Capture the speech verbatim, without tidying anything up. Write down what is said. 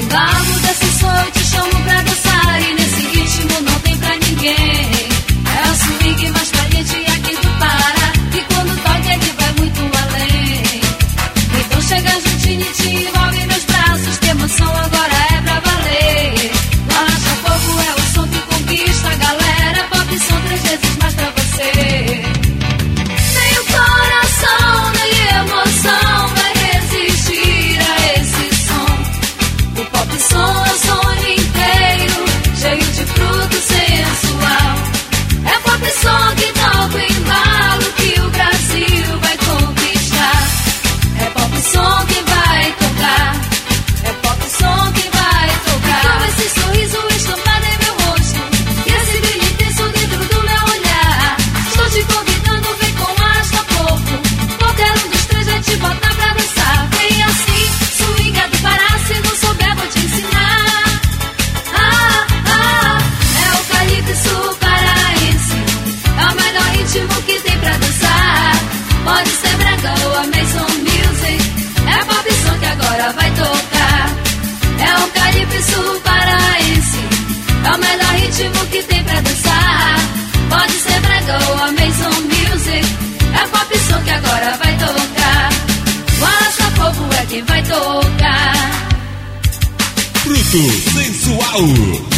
Vamos desse som, eu te chamo pra dançar. E nesse ritmo não tem pra ninguém. É o swing mais caliente aqui do Pará. E quando toca ele vai muito além. Então chega juntinho e te envolve meus braços. Que emoção agora é pra valer. Arrasta fogo é o som que conquista a galera. Pop som três vezes mais pra você. Nem o coração, nem emoção vai resistir a esse som. O pop som é o sonho inteiro, cheio de fruto sensual. É pop som que toca o embalo que o Brasil vai conquistar. É pop som que vai tocar. É pop som que vai tocar. E com esse sorriso estampado em meu rosto, e esse brilho intenso dentro do meu olhar, estou te convidando, vem com Arrasta Fogo. Qualquer um dos três vai te botar pra dançar. Vem assim, swing é do Pará, se não souber vou te ensinar. Ah, ah, é o calypso paraense, é o melhor ritmo que tem pra dançar. Pode ser brega ou a Mason Music, é pop som que agora vai tocar. É o calypso paraense, é o melhor ritmo que tem pra dançar. Pode ser brega ou a Mason Music, é pop som que agora vai tocar. O Arrasta Fogo é quem vai tocar. Fruto sensual.